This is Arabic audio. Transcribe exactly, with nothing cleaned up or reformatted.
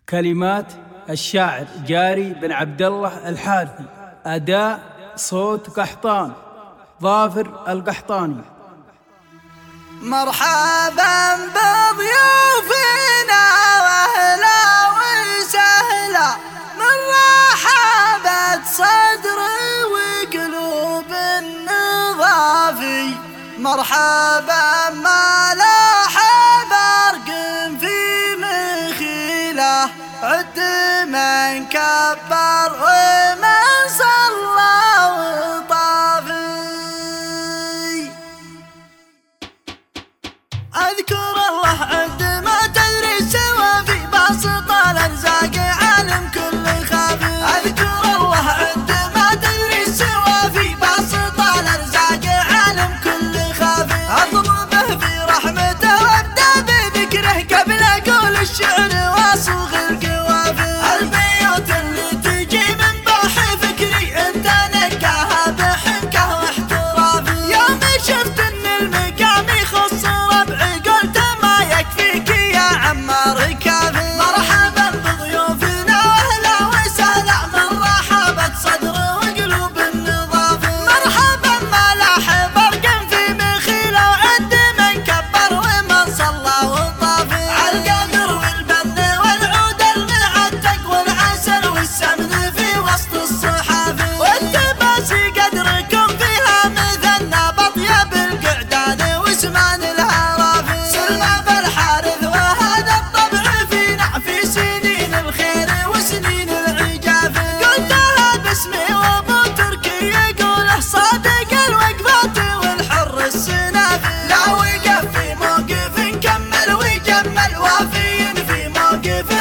كلمات الشاعر جاري بن عبد الله الحارثي. أداء صوت قحطان ظافر القحطاني. مرحبا بضيوفنا واهلا وسهلا من رحابة صدر وقلوب النظافي. مرحبا ما لاح برق في مخيله عد من كبر ومن صلى وطافي. اذكر الله عد ما تدري سوى في باسط الارزاق عالم كل خافي. اذكر الله عد ما تدري سوى في باسط الارزاق عالم كل خافي. اطلبه في رحمته وابدا بذكره قبل اقول الشعر واصوغ القوافي. البيوت اللي تجي من بوح فكري انت نقاها بحنكه واحترافي. يوم شفت ان المقام يخص ربعي قلت ما يكفيك يا عمار كافي. مرحبا بضيوفنا واهلا وسهلا من رحابة صدر وقلوب النظافي. مرحبا ما لاح برق في مخيله وعد من كبر ومن صلى وطافي. عالقدر والبن والعود المعتق والعسل والسمن في وسط الصحافي. والتباسي قدركم فيها مثلنا بطيب القعدان وسمان الهرافي. سلمى بالحارث وهذا الطبع فينا في سنين الخير وسنين العجافي. قلتها باسمي وابو تركي يقوله صادق الوقفات والحر السنافي. لا وقف في موقف كمل ويجمل وافي في موقف